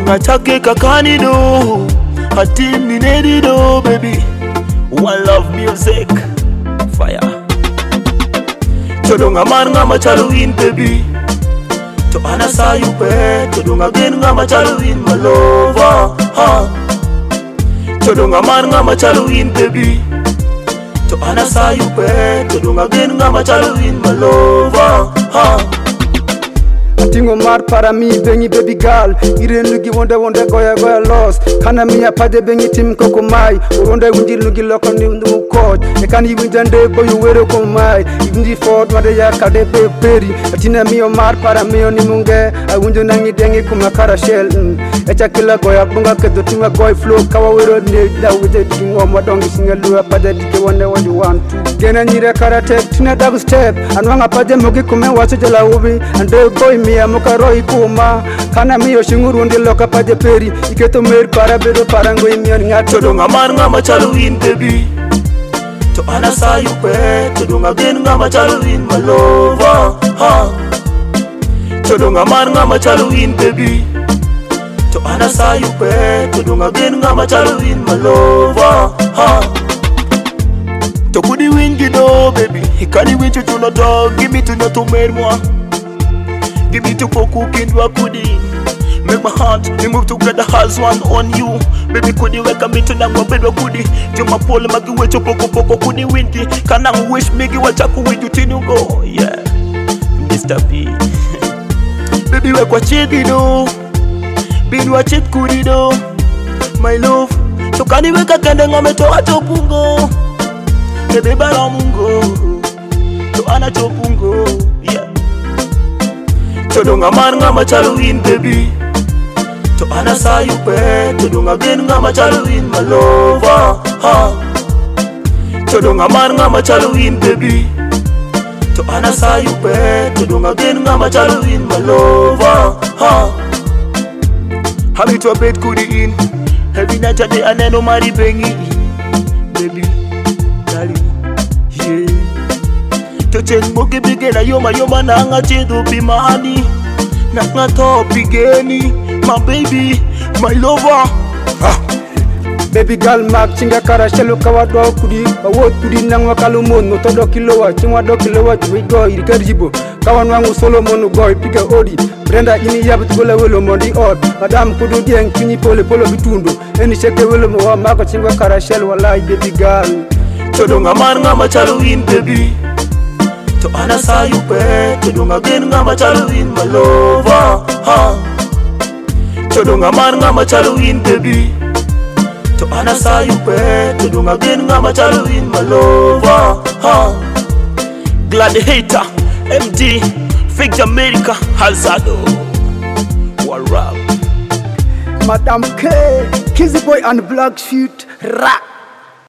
Tonga chake kakani do, hatim ni nedi do, baby. One love music, fire. Chodonga mar ngama chalo in, baby. To anasa you pe, chodonga gen ngama chalo in, my lover. Chodonga mar ngama chalo in, baby. To anasa you pe, chodonga gen ngama chalo in, my lover. Tingo mar para mi bengi baby girl ire nugi wonde goya loss kana mi apade bengi tim koko mai wonde winji nugi loko ni ndu coach e kan yi winjande boy wero ko mai indi ford wade ya kade pe peri atina mi mar para mi oni munge I winjo nangi dengi kuma kara shell e chakila goya bunga kedo tinga goy flow kawa wero ne da wuje tingo modongi singalu apade dike wonde what you want to gena nyire karate tina double step anwanga pade mogi kuma wacho jala ubi ande boy mi amuka roi kuma kana miyo shinguru ndi loka paje peri iketo mer para bedo parango imion ngato chodonga mar ngama chalo in, baby. To anasa you pe, chodonga gen ngama chalo in, my lover. Chodonga mar ngama chalo in, baby. To anasa you pe, chodonga gen ngama chalo in, my lover. To kudi wingi do, baby. Hikani wincho chuno dog, give me to no to mer moi. Give me to poku kindwa kudi. Make my heart, we move together as one on you. Baby kudi weka mitu na mwabedwa kudi. Juma pole magi wecho poko kudi winti. Kanang wish migi wachaku witu tinu go. Yeah, Mr. P. Baby wekwa chidi do. Bidi wa chit kudi do. My love, chokani weka kende ngome to achopungo. Bebe bara mungo. To ana chopungo. Yeah. Chodonga mar ngama chalo in, baby. To anasa you pe, chodonga gen ngama chalo in, my lover. Chodonga mar ngama chalo in, baby. To anasa you pe, chodonga gen ngama chalo in, my lover. Hami to a bed kudi in, heavy night a day aneno mari bengi, baby, darling, yeah. To chen moke bigena yoma na nga chedo pimani na nga to bigeni, my baby, my lover. baby girl mak chinga kara shelo kawa do kudi awot kudi nang wakalu mono to do kilowa chingwa do kilowa we go irikaribo kawa nwangu solo mono boy pika odi Brenda ini yabt gola welo mondi od madam kudu dieng kini pole bitundo eni cheke welo mo mako chingwa kara shelo walai baby girl chodonga mar ngama chalo in, baby. To anasa you pe, chodonga gen ngama chalo in, my lover. Chodonga mar ngama chalo in, baby. To anasa you pe, chodonga gen ngama chalo in, my lover. Glad hater, MD, Fake Jamaica, Hazado. What rap? Madam K, Kizzy Boy and Black Shoot, rap.